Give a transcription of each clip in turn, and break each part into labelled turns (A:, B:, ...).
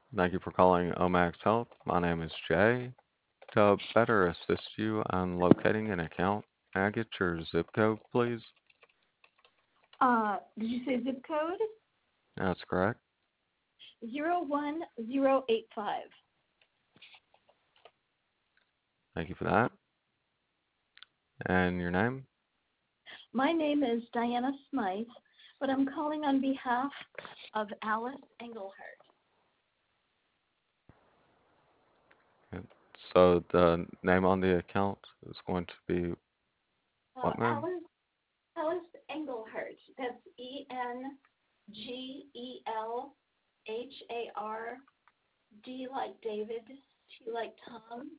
A: Thank you for calling Omax Health. My name is Jay. To better assist you on locating an account, may I get your zip code, please?
B: Did you say zip code?
A: That's correct.
B: 01085.
A: Thank you for that. And your name?
B: My name is Diana Smythe, but I'm calling on behalf of Alice Engelhardt.
A: Okay. So the name on the account is going to be what, ma'am?
B: Alice Engelhardt. That's Engelhard. Like David, T like Tom.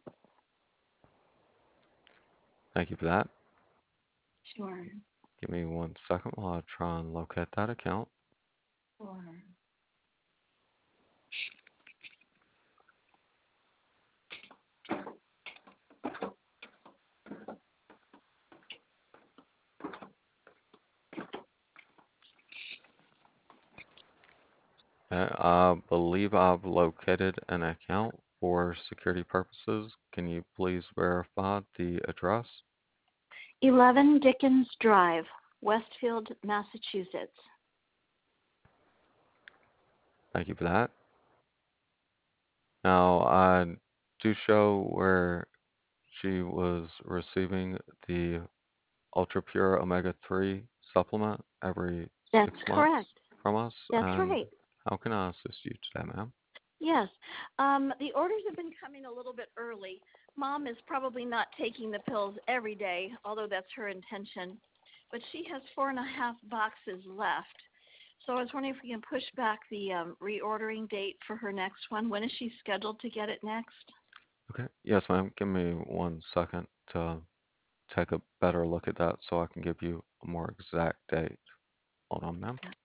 A: Thank you for that.
B: Sure.
A: Give me 1 second while I try and locate that account.
B: Sure.
A: Okay, I believe I've located an account for security purposes. Can you please verify the address?
B: 11 Dickens Drive, Westfield, Massachusetts.
A: Thank you for that. Now, I do show where she was receiving the Ultra Pure Omega 3 supplement every
B: That's
A: 6 months
B: correct.
A: from us.
B: That's
A: And
B: right.
A: how can I assist you today, ma'am?
B: Yes. The orders have been coming a little bit early. Mom is probably not taking the pills every day, although that's her intention. But she has 4.5 boxes left. So I was wondering if we can push back the reordering date for her next one. When is she scheduled to get it next?
A: Okay. Yes, ma'am. Give me 1 second to take a better look at that so I can give you a more exact date. Hold on, ma'am.
B: Yeah.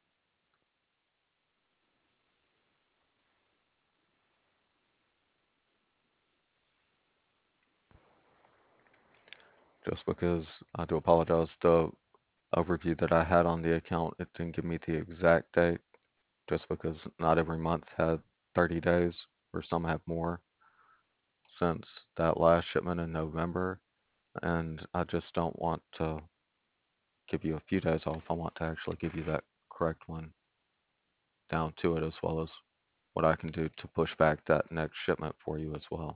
A: Just because I do apologize, the overview that I had on the account, it didn't give me the exact date, just because not every month had 30 days, or some have more since that last shipment in November. And I just don't want to give you a few days off. I want to actually give you that correct one down to it, as well as what I can do to push back that next shipment for you as well.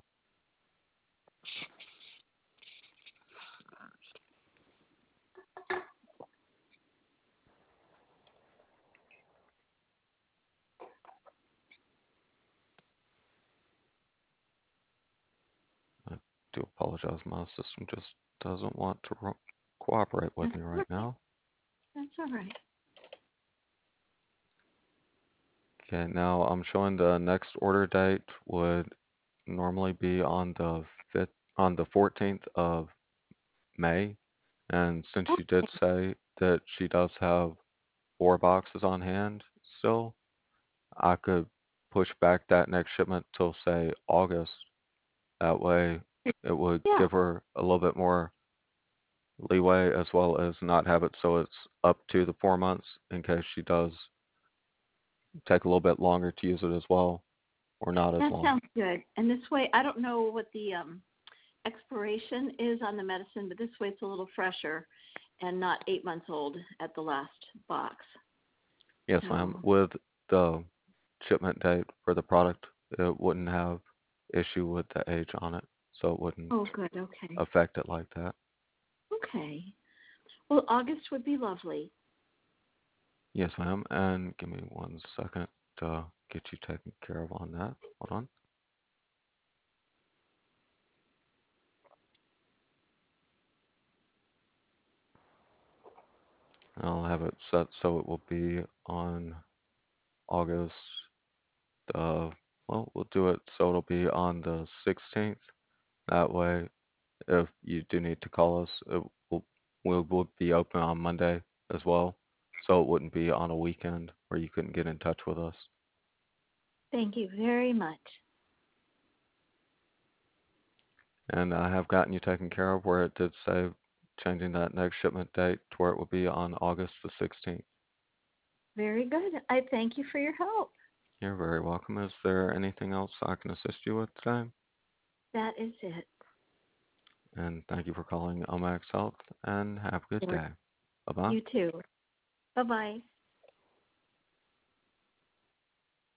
A: I do apologize. My system just doesn't want to cooperate with
B: That's
A: me
B: all
A: right
B: right.
A: now.
B: That's all right.
A: Okay, now I'm showing the next order date would normally be on the 5th, on the 14th of May. And since you did
B: Okay.
A: say that she does have 4 boxes on hand still, I could push back that next shipment till say August. That way it would
B: Yeah,
A: give her a little bit more leeway, as well as not have it so it's up to the 4 months in case she does take a little bit longer to use it as well, or not as
B: that
A: long.
B: sounds good. And this way, I don't know what the expiration is on the medicine, but this way it's a little fresher and not 8 months old at the last box.
A: Yes, ma'am.
B: So,
A: With the shipment date for the product, it wouldn't have issue with the age on it, so it wouldn't
B: oh, good. Okay.
A: affect it like that.
B: Okay. Well, August would be lovely.
A: Yes, ma'am. And give me 1 second to get you taken care of on that. Hold on. I'll have it set so it will be on August. Well, we'll do it so it'll be on the 16th. That way, if you do need to call us, we'll be open on Monday as well, so it wouldn't be on a weekend where you couldn't get in touch with us.
B: Thank you very much.
A: And I have gotten you taken care of where it did say changing that next shipment date to where it would be on August the 16th.
B: Very good. I thank you for your help.
A: You're very welcome. Is there anything else I can assist you with today?
B: That is it.
A: And thank you for calling Omax Health and have a good
B: Or
A: day. Bye bye.
B: you too. Bye bye.